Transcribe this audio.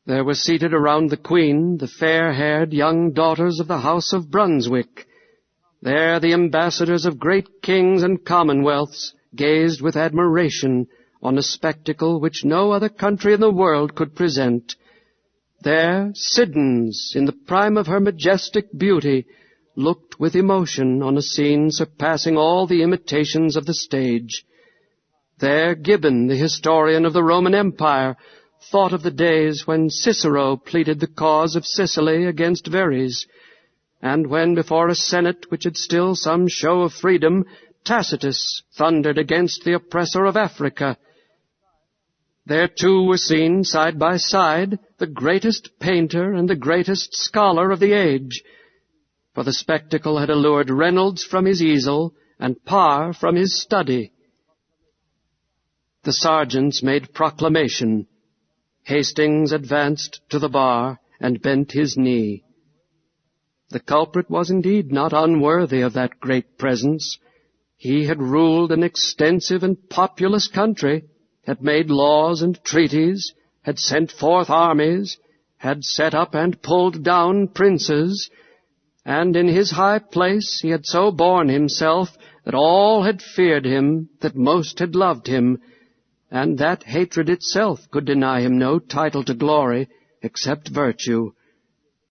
There were seated around the Queen the fair-haired young daughters of the House of Brunswick. There the ambassadors of great kings and commonwealths gazed with admiration on a spectacle which no other country in the world could present. There Siddons, in the prime of her majestic beauty, looked with emotion on a scene surpassing all the imitations of the stage. There Gibbon, the historian of the Roman Empire, thought of the days when Cicero pleaded the cause of Sicily against Verres, and when before a Senate which had still some show of freedom, Tacitus thundered against the oppressor of Africa. There too were seen, side by side, the greatest painter and the greatest scholar of the age, for the spectacle had allured Reynolds from his easel and Parr from his study. The sergeants made proclamation. Hastings advanced to the bar and bent his knee. The culprit was indeed not unworthy of that great presence. He had ruled an extensive and populous country, had made laws and treaties, had sent forth armies, had set up and pulled down princes, and in his high place he had so borne himself that all had feared him, that most had loved him, and that hatred itself could deny him no title to glory except virtue.